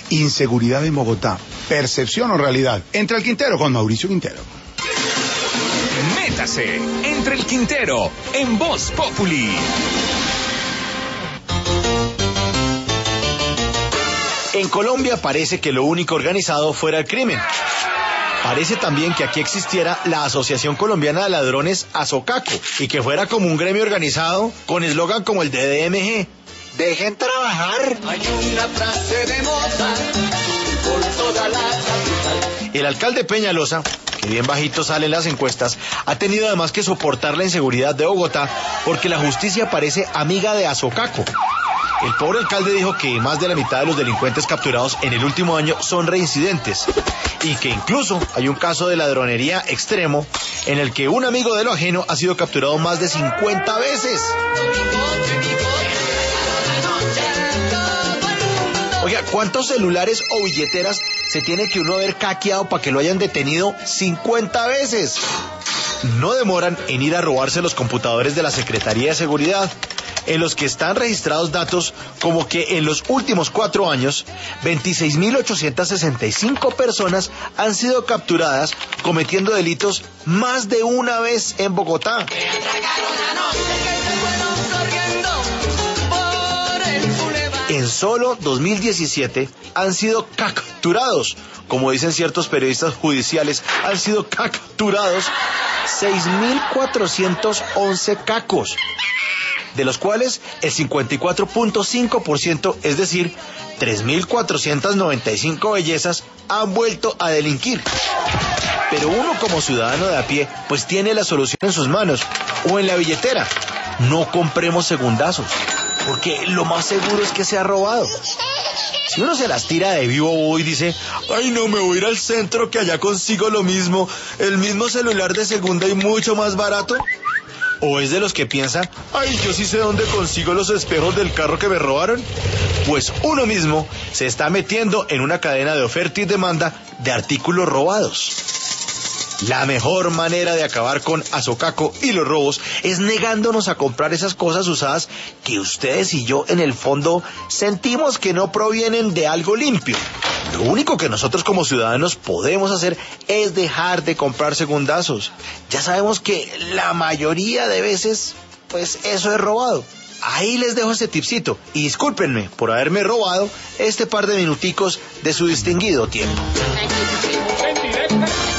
Inseguridad en Bogotá. ¿Percepción o realidad? Entre el Quintero con Mauricio Quintero. Métase entre el Quintero en Voz Populi. En Colombia parece que lo único organizado fuera el crimen. Parece también que aquí existiera la Asociación Colombiana de Ladrones Azocaco y que fuera como un gremio organizado con eslogan como el de DMG. ¡Dejen trabajar! Hay una frase de Mozart por toda la capital. El alcalde Peñalosa, que bien bajito sale en las encuestas, ha tenido además que soportar la inseguridad de Bogotá porque la justicia parece amiga de Azocaco. El pobre alcalde dijo que más de la mitad de los delincuentes capturados en el último año son reincidentes y que incluso hay un caso de ladronería extremo en el que un amigo de lo ajeno ha sido capturado más de 50 veces. Oiga, ¿cuántos celulares o billeteras se tiene que uno haber hackeado para que lo hayan detenido 50 veces? No demoran en ir a robarse los computadores de la Secretaría de Seguridad, en los que están registrados datos como que en los últimos 4 años, 26.865 personas han sido capturadas cometiendo delitos más de una vez en Bogotá. En solo 2017 han sido capturados, como dicen ciertos periodistas judiciales, han sido capturados 6.411 cacos, de los cuales el 54.5%, es decir, 3.495 bellezas, han vuelto a delinquir. Pero uno como ciudadano de a pie, pues tiene la solución en sus manos, o en la billetera. No compremos segundazos, porque lo más seguro es que sea robado. Si uno se las tira de vivo y dice, ay no, me voy a ir al centro que allá consigo lo mismo, el mismo celular de segunda y mucho más barato. ¿O es de los que piensa, ay, yo sí sé dónde consigo los espejos del carro que me robaron? Pues uno mismo se está metiendo en una cadena de oferta y demanda de artículos robados. La mejor manera de acabar con Azocaco y los robos es negándonos a comprar esas cosas usadas que ustedes y yo en el fondo sentimos que no provienen de algo limpio. Lo único que nosotros como ciudadanos podemos hacer es dejar de comprar segundazos. Ya sabemos que la mayoría de veces, pues eso es robado. Ahí les dejo este tipcito y discúlpenme por haberme robado este par de minuticos de su distinguido tiempo.